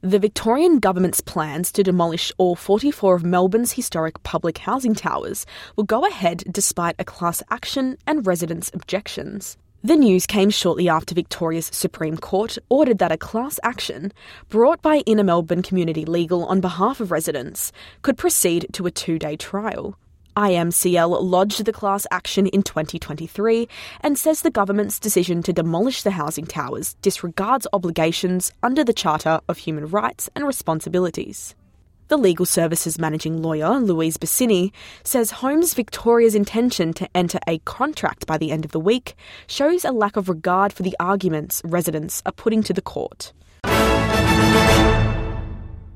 The Victorian government's plans to demolish all 44 of Melbourne's historic public housing towers will go ahead despite a class action and residents' objections. The news came shortly after Victoria's Supreme Court ordered that a class action, brought by Inner Melbourne Community Legal on behalf of residents, could proceed to a 2-day trial. IMCL lodged the class action in 2023 and says the government's decision to demolish the housing towers disregards obligations under the Charter of Human Rights and Responsibilities. The Legal Services Managing Lawyer, Louise Bassini, says Homes Victoria's intention to enter a contract by the end of the week shows a lack of regard for the arguments residents are putting to the court.